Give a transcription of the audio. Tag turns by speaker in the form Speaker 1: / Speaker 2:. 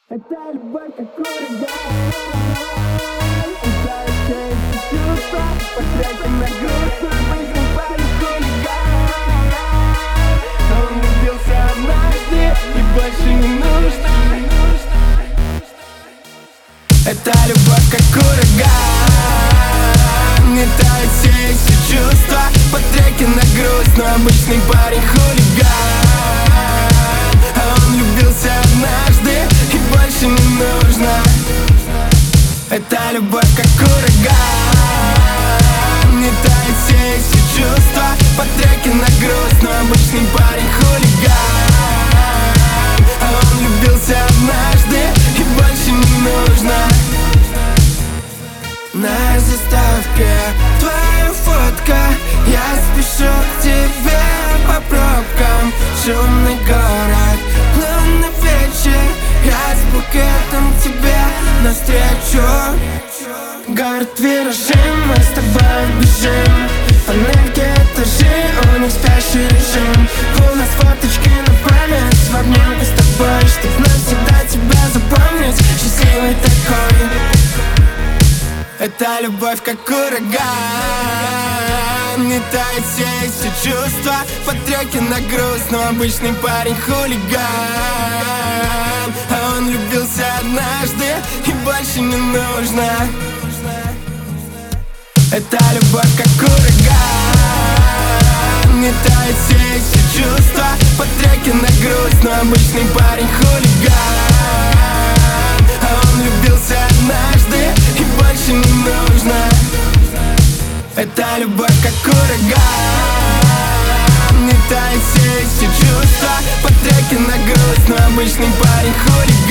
Speaker 1: Это любовь как ураган. Ударит все эти чувства, потратим на грустно, обычный парень хулиган. Он влюбился однажды и больше не нужно. Это любовь как ураган. Не тают все эти чувства, по треке на грустно, обычный парень хулиган. А он влюбился однажды и больше не нужно. Это любовь как ураган. Не тают все эти чувства, по треке на грустно, обычный парень хулиган. А он влюбился однажды и больше не нужно. На заставке твоя фотка, я спешу к тебе по пробкам. Шумный город, лунный вечер, я с букетом к тебе навстречу. Город виражи, мы с тобой бежим, панельки этажи, у них спящий режим. У нас фоточки на память, в обнимку с тобой, чтоб навсегда тебя запомнить, счастливый такой. Это любовь как ураган. Не тают все эти чувства, по треке на грустно, обычный парень хулиган. А он влюбился однажды и больше не нужно. Это любовь как ураган. Не тают все эти чувства, по треке на грустно, обычный парень хулиган. А он влюбился однажды и больше не нужно. Это любовь как ураган. Не тают все эти чувства, по треке на грустно, обычный парень хулиган.